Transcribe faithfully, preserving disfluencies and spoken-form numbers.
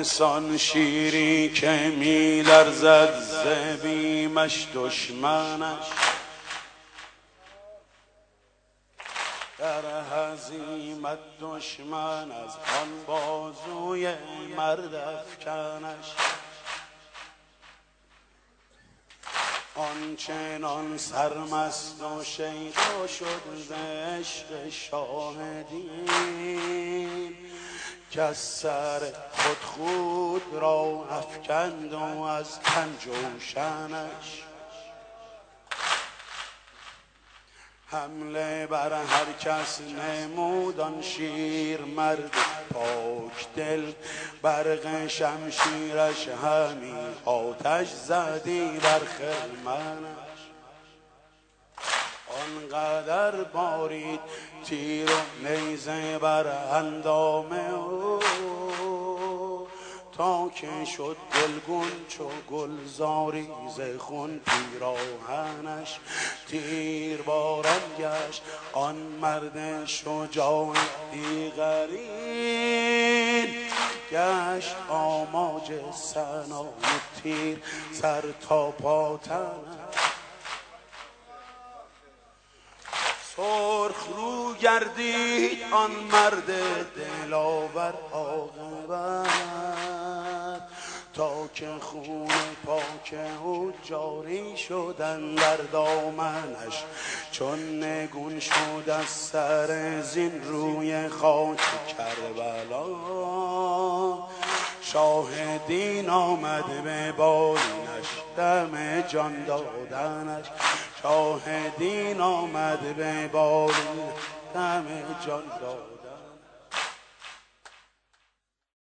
آنسان شیری که می لرزد ز بیمش دشمنش، در هزیمت دشمن از آن بازوی مرد افکنش. آنچنان سرمست و شیدا شد ز عشق شاهدین که از سر خود خود را افکند و از تن جوشنش. حمله بر هر کس نمود آن شیر مرد پاک دل، برق شمشیرش همی آتش زدی بر خرمنش. آنقدر بارید تیر و نیزه بر اندام او تا که شد دلگون چو گلزاری ز خون پیراهنش. تیر باران گشت آن مرد شجاع دیگرین، گشت آماج سنای تیر سر تا پا تنش. سرخ رو گردید آن مرد دلاور عاقبت تا که خون پاک او جاری شدن در دامنش. چون نگون شد از سر زین روی خاک کربلا، شاهدین آمد به بالینش دم جان دادنش. شاهدین آمد به بالین دم جان دادنش.